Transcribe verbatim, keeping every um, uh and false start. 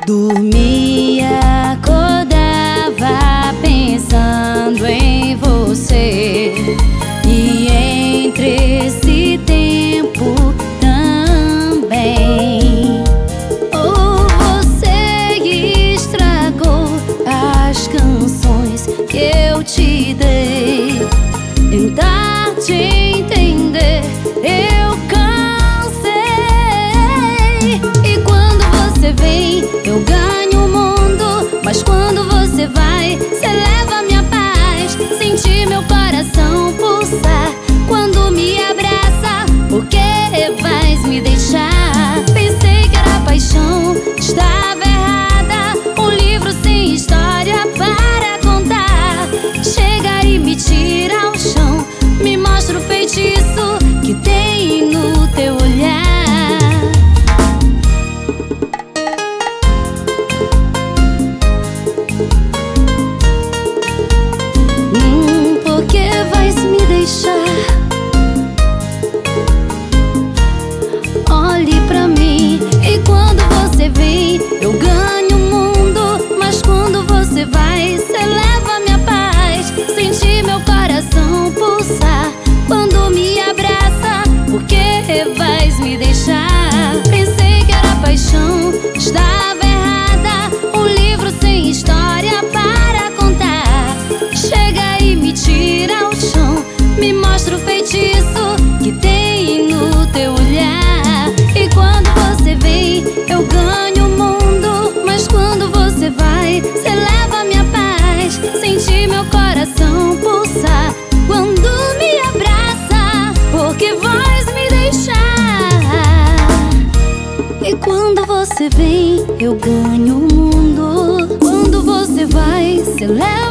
Dormia, acordava pensando em você, e entre esse tempo também oh, você estragou as canções que eu te dei. Tentar te entender, eu cansei. E quando você vem, eu ganho o mundo, mas quando você vai, você leva minha paz. Senti meu coração pulsar quando me abraça, porque vais me deixar. Pensei que era paixão, estava errada. Um livro sem história para contar. Chega e me tira ao chão, me mostra o feitiço que tem no teu olhar. Hum, por que vais me deixar? Olhe pra mim, e quando você vem, eu ganho o mundo, mas quando você vai, você leva minha paz. Senti meu coração pulsar quando me abraça, porque vais me deixar. Pensei que era paixão, estava errada. Um livro sem história para contar. Chega e me tira ao chão, me mostra o feitiço que tem no teu olhar. E quando você vem, eu ganho o mundo, mas quando você vai, você leva minha paz. Senti meu coração pulsar quando me abraça, porque vais me deixar. E quando você vem, eu ganho o mundo, quando você vai, você leva